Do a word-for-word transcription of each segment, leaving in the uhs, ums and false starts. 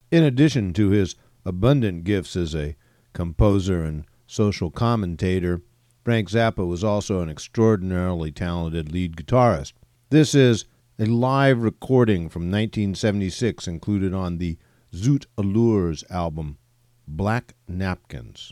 In addition to his abundant gifts as a composer and social commentator, Frank Zappa was also an extraordinarily talented lead guitarist. This is a live recording from nineteen seventy-six included on the Zoot Allures album, Black Napkins.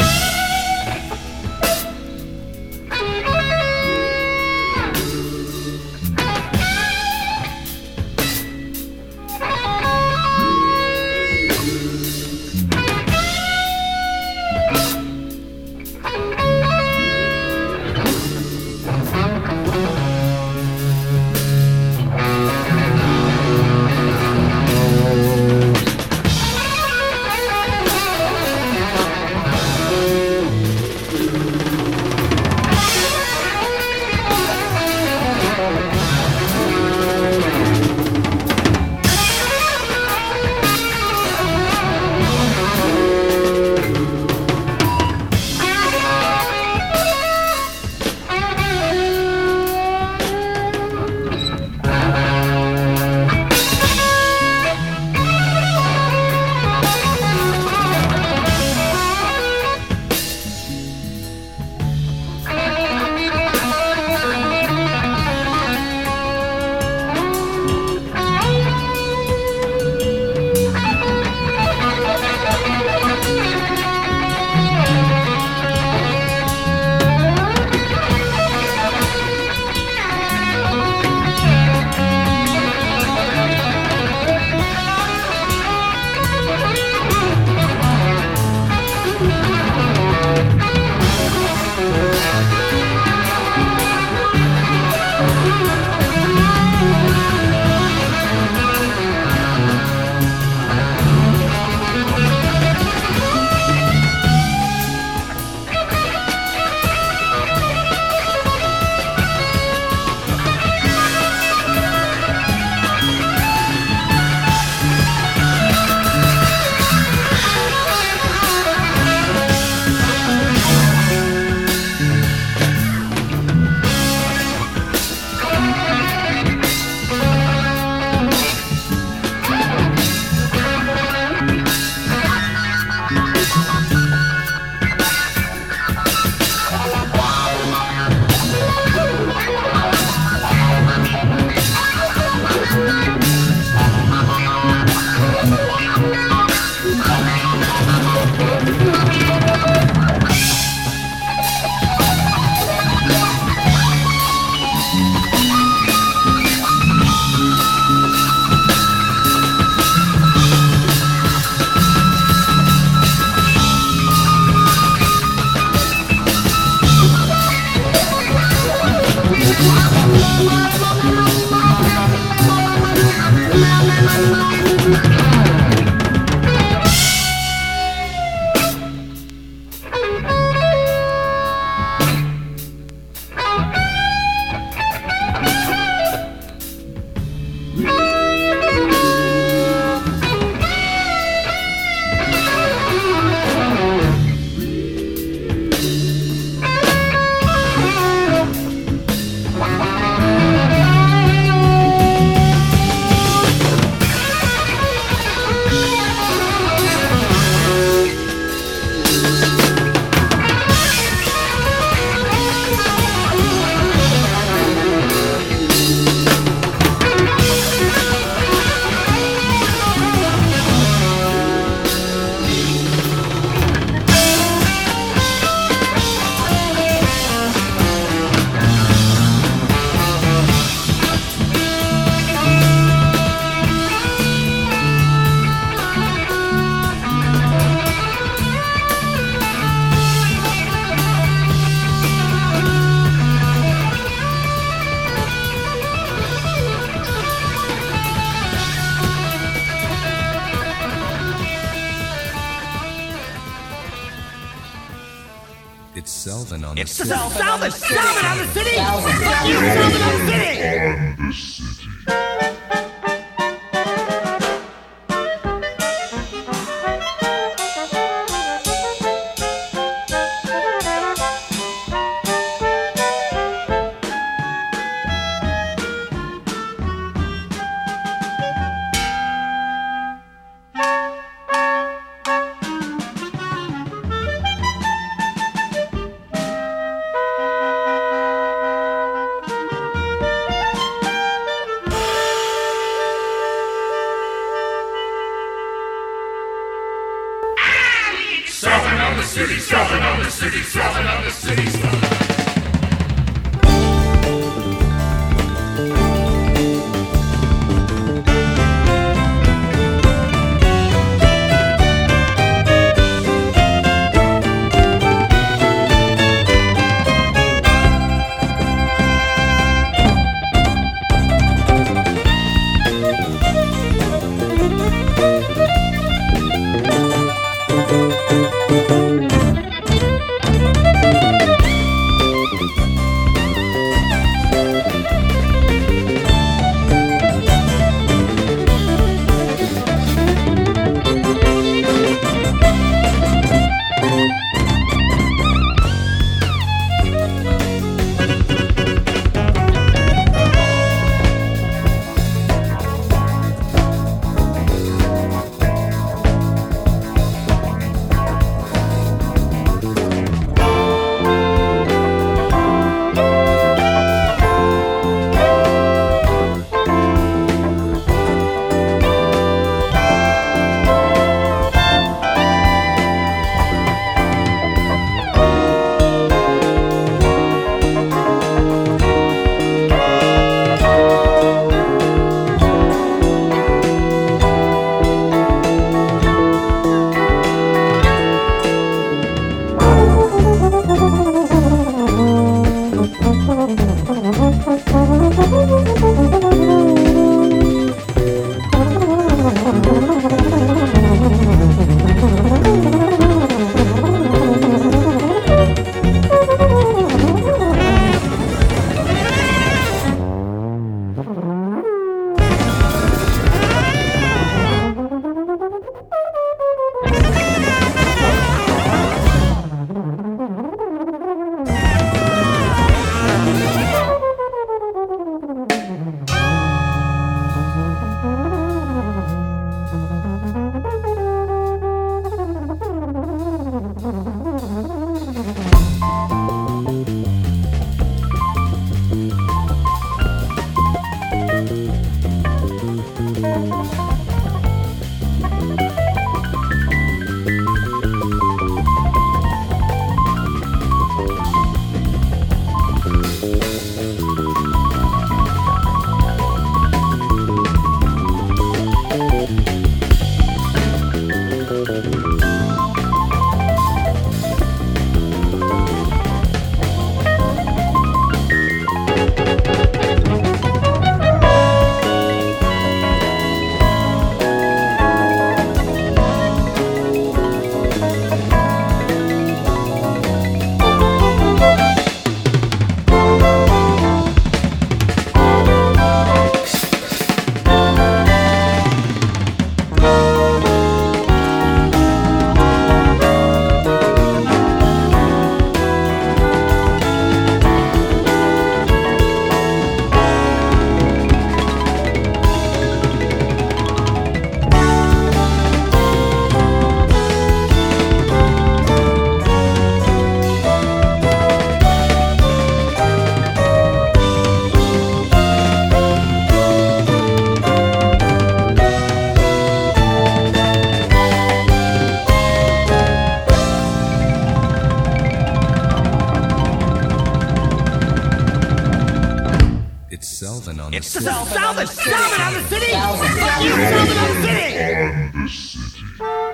It's Selvin on the It's city. Selvin on the city! Selvin on the city! Fuck you, Selvin on the city! On the city. Thank you. Southern on the city, Southern on the city, Southern on the city, Southern. It's the Southern, Southern, Southern on the city! Fuck you, Southern on the city! On the city.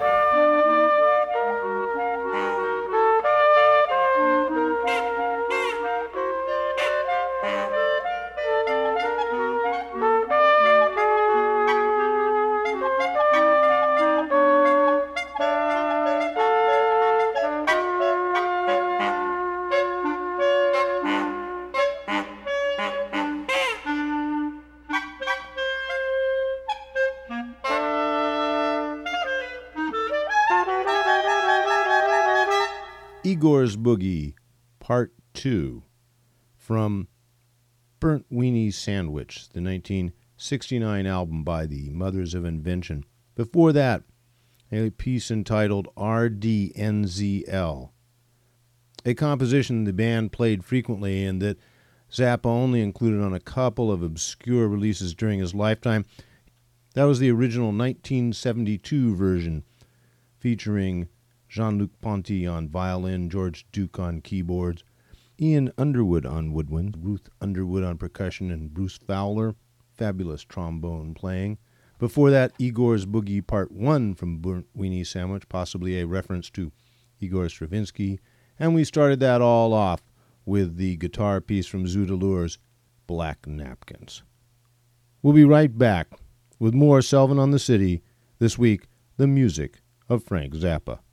Igor's Boogie, Part two, from Burnt Weenie Sandwich, the nineteen sixty-nine album by the Mothers of Invention. Before that, a piece entitled R D N Z L, a composition the band played frequently and that Zappa only included on a couple of obscure releases during his lifetime. That was the original nineteen seventy-two version, featuring Jean-Luc Ponty on violin, George Duke on keyboards, Ian Underwood on woodwind, Ruth Underwood on percussion, and Bruce Fowler, fabulous trombone playing. Before that, Igor's Boogie Part one from Burnt Weenie Sandwich, possibly a reference to Igor Stravinsky. And we started that all off with the guitar piece from Zoodalour's Black Napkins. We'll be right back with more Selvin on the City, this week, the music of Frank Zappa.